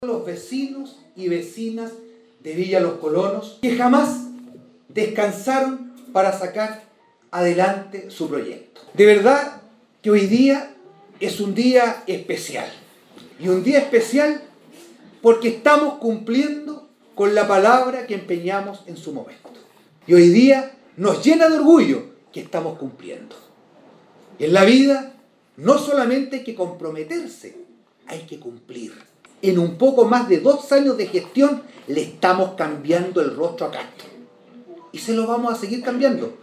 Los vecinos y vecinas de Villa Los Colonos que jamás descansaron para sacar adelante su proyecto. De verdad que hoy día es un día especial. Y un día especial porque estamos cumpliendo con la palabra que empeñamos en su momento. Y hoy día nos llena de orgullo que estamos cumpliendo. En la vida no solamente hay que comprometerse, hay que cumplir. En un poco más de 2 años de gestión le estamos cambiando el rostro a Castro. Y se lo vamos a seguir cambiando.